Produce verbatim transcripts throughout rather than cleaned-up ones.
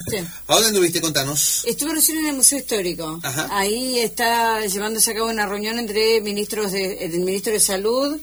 Sí. ¿A dónde anduviste? Contanos. Estuve recién en el Museo Histórico. Ajá. Ahí está llevándose a cabo una reunión entre ministros de, del Ministro de Salud,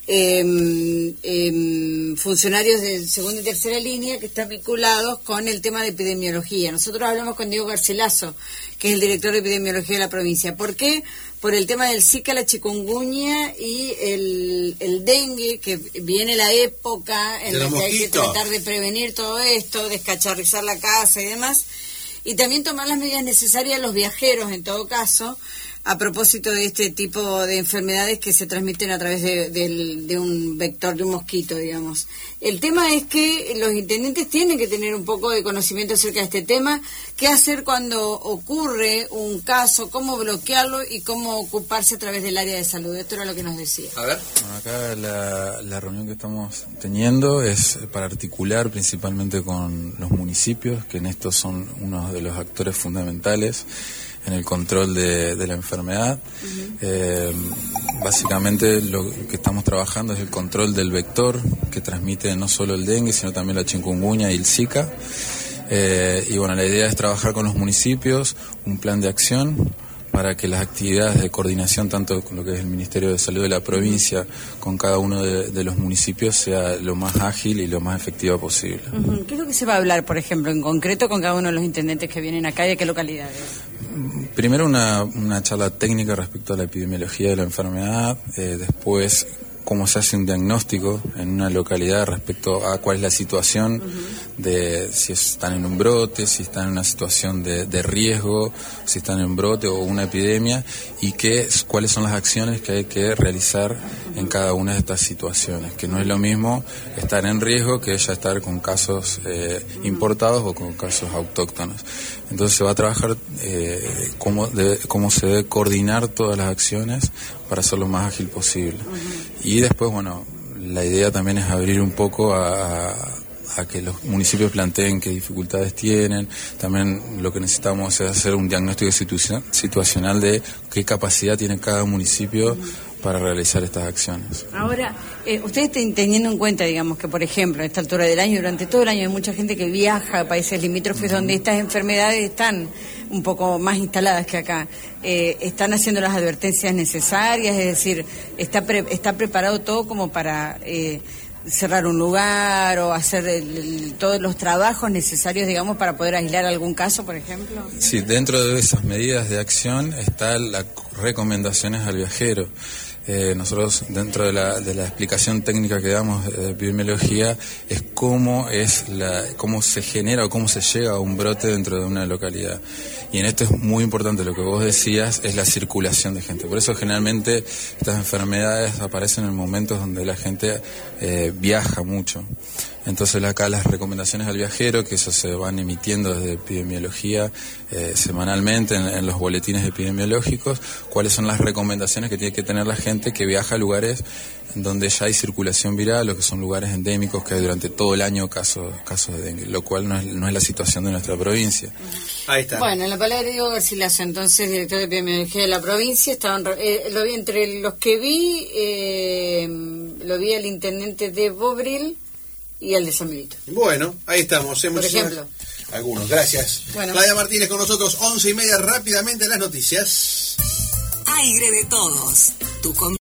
eh, eh, funcionarios de segunda y tercera línea que están vinculados con el tema de epidemiología. Nosotros hablamos con Diego Garcilaso, que es el director de epidemiología de la provincia. ¿Por qué? Por el tema del Zika, la chikungunya y el, el dengue, que viene la época en la que hay que tratar de prevenir todo esto, descacharrizar la casa y demás, y también tomar las medidas necesarias a los viajeros, en todo caso, a propósito de este tipo de enfermedades que se transmiten a través de, de, de un vector, de un mosquito, digamos. El tema es que los intendentes tienen que tener un poco de conocimiento acerca de este tema, qué hacer cuando ocurre un caso, cómo bloquearlo y cómo ocuparse a través del área de salud. Esto era lo que nos decía. A ver. Bueno, acá la, la reunión que estamos teniendo es para articular principalmente con los municipios, que en esto son uno de los actores fundamentales en el control de, de la enfermedad. Uh-huh. Eh, básicamente lo que estamos trabajando es el control del vector que transmite no solo el dengue, sino también la chikungunya y el Zika. Eh, y bueno, la idea es trabajar con los municipios, un plan de acción para que las actividades de coordinación, tanto con lo que es el Ministerio de Salud de la provincia, con cada uno de, de los municipios, sea lo más ágil y lo más efectiva posible. Uh-huh. ¿Qué es lo que se va a hablar, por ejemplo, en concreto con cada uno de los intendentes que vienen acá y de qué localidades? Primero una, una charla técnica respecto a la epidemiología de la enfermedad, eh, después cómo se hace un diagnóstico en una localidad respecto a cuál es la situación uh-huh. de si están en un brote, si están en una situación de, de riesgo, si están en un brote o una epidemia, y qué, cuáles son las acciones que hay que realizar en cada una de estas situaciones, que no es lo mismo estar en riesgo que ya estar con casos eh, importados o con casos autóctonos. Entonces se va a trabajar eh, cómo, de, cómo se debe coordinar todas las acciones para hacerlo lo más ágil posible. Uh-huh. Y después, bueno, la idea también es abrir un poco a, a, a que los municipios planteen qué dificultades tienen. También lo que necesitamos es hacer un diagnóstico situa- situacional de qué capacidad tiene cada municipio uh-huh. para realizar estas acciones. Ahora, eh, ustedes teniendo en cuenta, digamos, que por ejemplo, a esta altura del año, durante todo el año hay mucha gente que viaja a países limítrofes uh-huh. donde estas enfermedades están un poco más instaladas que acá. Eh, ¿Están haciendo las advertencias necesarias? Es decir, ¿está pre- está preparado todo como para eh, cerrar un lugar o hacer el, el, todos los trabajos necesarios, digamos, para poder aislar algún caso, por ejemplo? Sí, dentro de esas medidas de acción están las recomendaciones al viajero. Eh, nosotros, dentro de la, de la explicación técnica que damos de epidemiología, es cómo es la, cómo se genera o cómo se llega a un brote dentro de una localidad. Y en esto es muy importante lo que vos decías, es la circulación de gente. Por eso generalmente estas enfermedades aparecen en momentos donde la gente eh, viaja mucho. Entonces acá las recomendaciones al viajero, que eso se van emitiendo desde epidemiología eh, semanalmente en, en los boletines epidemiológicos, cuáles son las recomendaciones que tiene que tener la gente que viaja a lugares en donde ya hay circulación viral o que son lugares endémicos, que hay durante todo el año casos casos de dengue, lo cual no es, no es la situación de nuestra provincia. Ahí está. Bueno, en la palabra de Diego Garcilaso, entonces director de epidemiología de la provincia, estaban eh, lo vi entre los que vi, eh, lo vi al intendente de Bobril y el de San Benito. Bueno, ahí estamos. ¿eh? Por ejemplo. Algunos, gracias. Bueno. Claudia Martínez con nosotros, once y media, rápidamente las noticias. Aire de todos. Tu